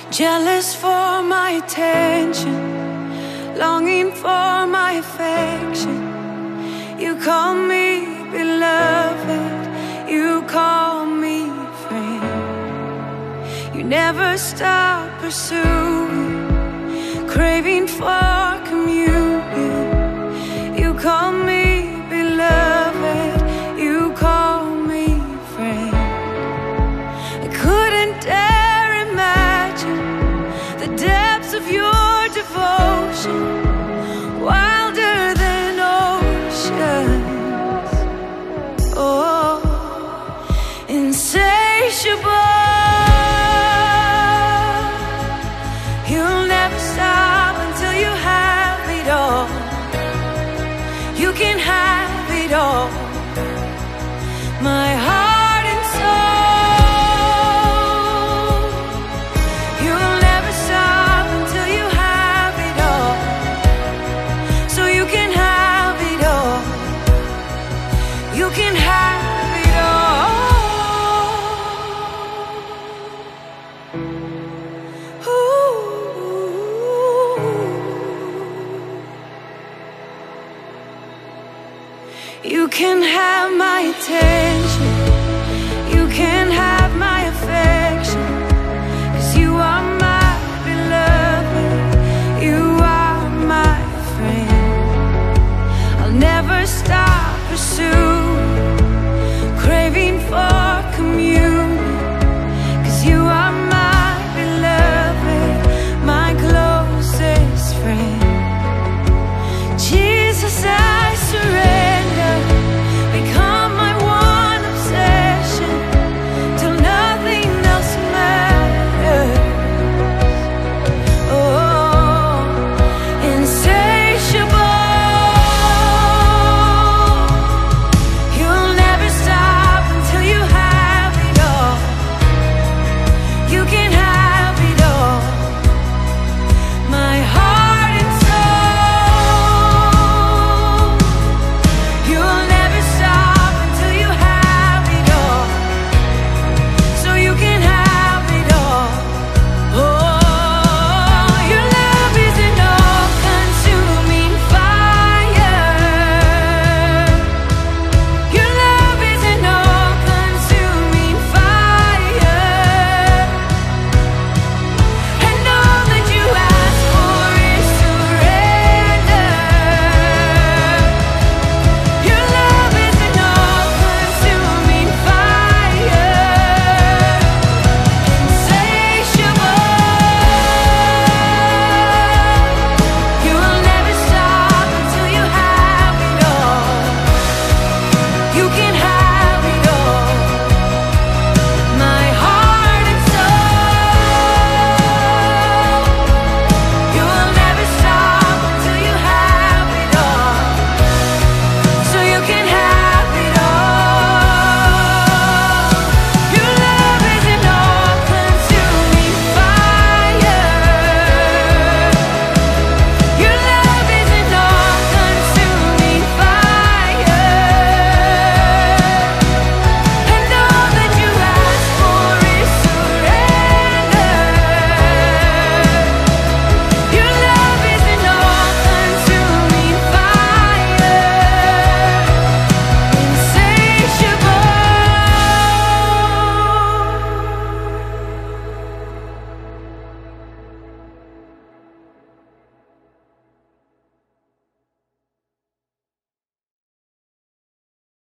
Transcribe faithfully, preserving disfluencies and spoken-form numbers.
Jealous for my attention, longing for my affection. You call me beloved, you call me friend. You never stop pursuing, craving for communion. You call me beloved, you call me friend. I couldn't dare imagine the depths of your devotion, wilder than oceans. Oh, insatiable.